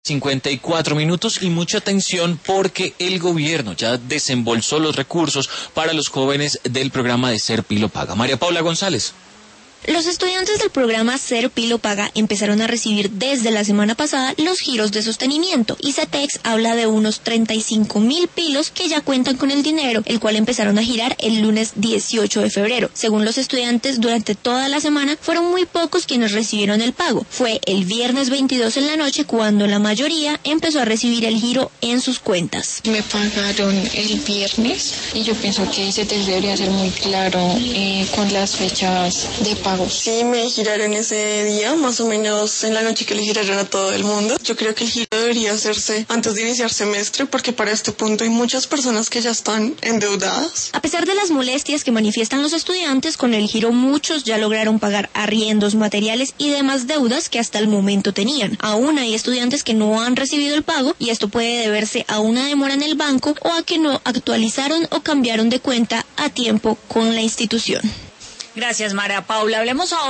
54 minutos y mucha atención porque el gobierno ya desembolsó los recursos para los jóvenes del programa de Ser Pilo Paga. María Paula González. Los estudiantes del programa Ser Pilo Paga empezaron a recibir desde la semana pasada los giros de sostenimiento y CETEX habla de unos 35.000 pilos que ya cuentan con el dinero, el cual empezaron a girar el lunes 18 de febrero. Según los estudiantes, durante toda la semana fueron muy pocos quienes recibieron el pago. Fue el viernes 22 en la noche cuando la mayoría empezó a recibir el giro en sus cuentas. Me pagaron el viernes y yo pienso que CETEX debería ser muy claro con las fechas de pago. Sí, me giraron ese día, más o menos en la noche que le giraron a todo el mundo. Yo creo que el giro debería hacerse antes de iniciar semestre porque para este punto hay muchas personas que ya están endeudadas. A pesar de las molestias que manifiestan los estudiantes, con el giro muchos ya lograron pagar arriendos, materiales y demás deudas que hasta el momento tenían. Aún hay estudiantes que no han recibido el pago y esto puede deberse a una demora en el banco o a que no actualizaron o cambiaron de cuenta a tiempo con la institución. Gracias, María Paula. Hablemos ahora